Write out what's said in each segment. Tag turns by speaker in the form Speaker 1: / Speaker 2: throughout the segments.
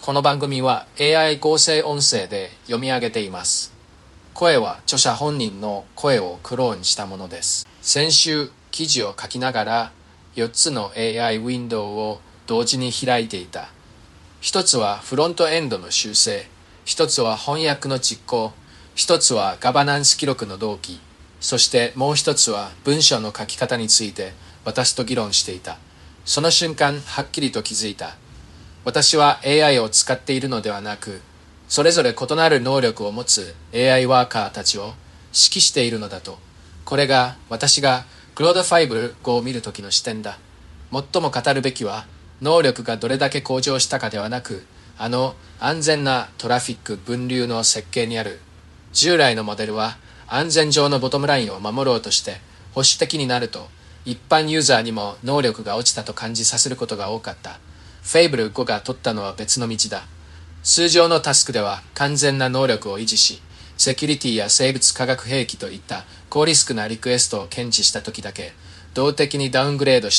Speaker 1: この番組は AI 合成音声で読み上げています。声は著者本人の声をクローンしたものです。先週、記事を書きながら4つの AI ウィンドウを同時に開いていた。一つはフロントエンドの修正、一つは翻訳の実行、一つはガバナンス記録の同期、そしてもう一つは文章の書き方について私と議論していた。その瞬間、はっきりと気づいた。私は AI を使っているのではなく、それぞれ異なる能力を持つ AI ワーカーたちを指揮しているのだと。これが私がクロード5を見るときの視点だ。最も語るべきは、能力がどれだけ向上したかではなく、安全なトラフィック分流の設計にある。従来のモデルは安全上のボトムラインを守ろうとして保守的になると、一般ユーザーにも能力が落ちたと感じさせることが多かった。フェイブル5が取ったのは別の道だ。通常のタスクでは完全な能力を維持し、セキュリティや生物化学兵器といった高リスクなリクエストを検知したときだけ、動的にダウングレードして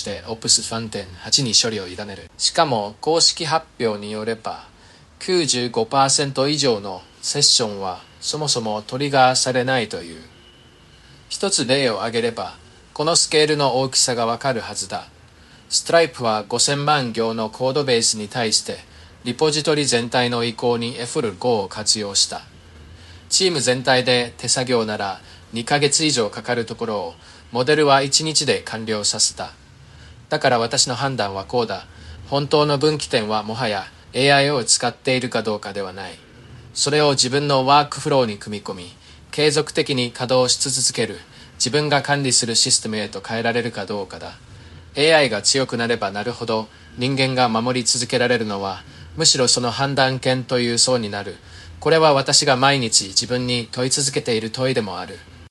Speaker 1: OPS3.8 に処理を委ねる。しかも公式発表によれば、95% 以上のセッションはそもそもトリガーされないという。一つ例を挙げれば、このスケールの大きさがわかるはずだ。Stripe は5000万行のコードベースに対して、リポジトリ全体の移行に F5 を活用した。チーム全体で手作業なら2ヶ月以上かかるところを、モデルは1日で完了させた。だから私の判断はこうだ。本当の分岐点はもはや AI を使っているかどうかではない。それを自分のワークフローに組み込み、継続的に稼働し続ける自分が管理するシステムへと変えられるかどうかだ。AI が強くなればなるほど人間が守り続けられるのはむしろその判断権という層になる。これは私が毎日自分に問い続けている問いでもある。